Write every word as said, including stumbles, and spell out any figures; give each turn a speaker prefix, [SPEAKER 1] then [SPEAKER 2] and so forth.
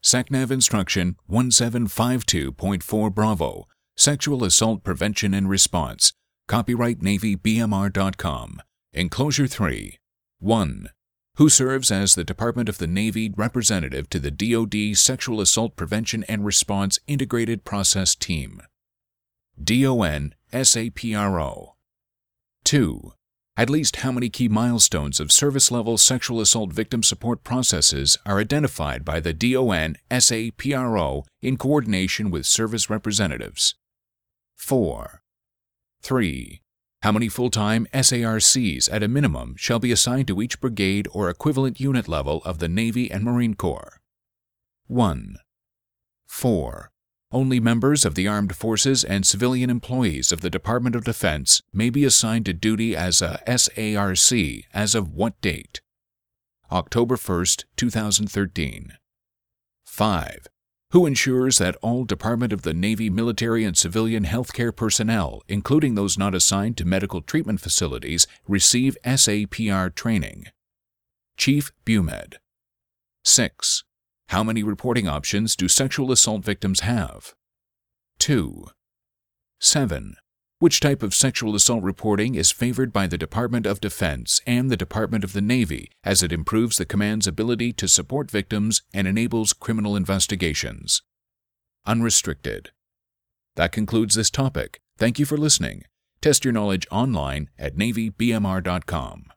[SPEAKER 1] SecNav Instruction one seven five two point four Bravo, Sexual Assault Prevention and Response, copyright Navy B M R dot com. Enclosure three. one. Who serves as the Department of the Navy representative to the D O D Sexual Assault Prevention and Response Integrated Process Team? D O N S A P R O. two. At least how many key milestones of service-level sexual assault victim support processes are identified by the D O N S A P R O in coordination with service representatives? four. three. How many full-time S A R Cs at a minimum shall be assigned to each brigade or equivalent unit level of the Navy and Marine Corps? one. four. Only members of the armed forces and civilian employees of the Department of Defense may be assigned to duty as a S A R C as of what date? October first, two thousand thirteen. five. Who ensures that all Department of the Navy military and civilian healthcare personnel, including those not assigned to medical treatment facilities, receive S A P R training? Chief BUMED. six. How many reporting options do sexual assault victims have? two. seven. Which type of sexual assault reporting is favored by the Department of Defense and the Department of the Navy as it improves the command's ability to support victims and enables criminal investigations? Unrestricted. That concludes this topic. Thank you for listening. Test your knowledge online at Navy B M R dot com.